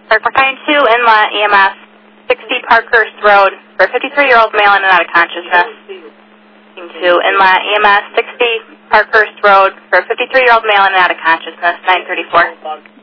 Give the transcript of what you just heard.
Park 492, Inlet EMS 60 Parkhurst Road for a 53-year-old male in and out of consciousness. 2, Inlet EMS 60 Parkhurst Road for a 53-year-old male in and out of consciousness, 934.